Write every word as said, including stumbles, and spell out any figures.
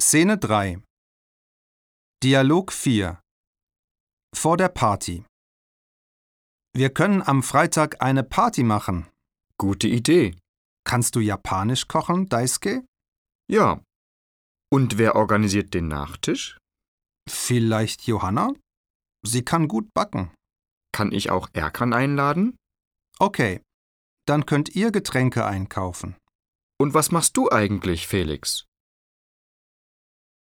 Szene drei. Dialog vier. Vor der Party. Wir können am Freitag eine Party machen. Gute Idee. Kannst du Japanisch kochen, Daisuke? Ja. Und wer organisiert den Nachtisch? Vielleicht Johanna? Sie kann gut backen. Kann ich auch Erkan einladen? Okay, dann könnt ihr Getränke einkaufen. Und was machst du eigentlich, Felix?